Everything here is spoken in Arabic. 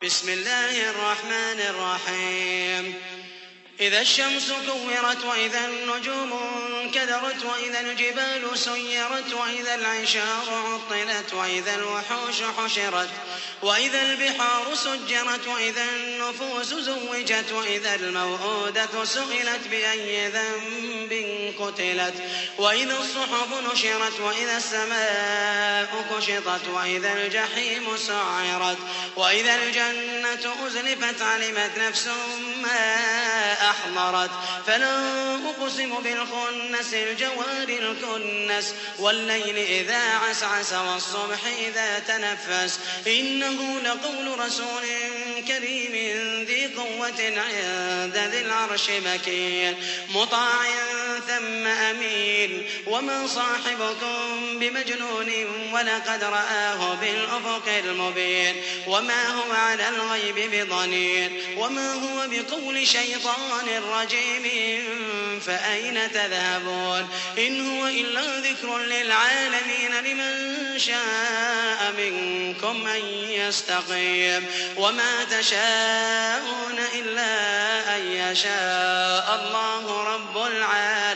بسم الله الرحمن الرحيم إذا الشمس كورت وإذا النجوم انكدرت وإذا الجبال سيرت وإذا العشار عطلت وإذا الوحوش حشرت وإذا البحار سجرت وإذا النفوس زوجت وإذا الموءودة سئلت بأي ذنب قتلت وإذا الصحف نشرت وإذا السماء كشطت وإذا الجحيم سعرت وإذا الجنة أزلفت علمت نفس ما أحضرت فلا أقسم بالخنس الجوار الكنس والليل إذا عسعس والصبح إذا تنفس إنه لقول رسول كريم ذي قوة عند ذي العرش مكين مطاع ثم أمين وما صاحبكم بمجنون ولقد رآه بالأفق المبين وما هو على الغيب بضنين وما هو بقول شيطان رجيم فأين تذهبون إن هو إلا ذكر للعالمين لمن شاء منكم أن يستقيم وما تشاءون إلا أن يشاء الله رب العالمين.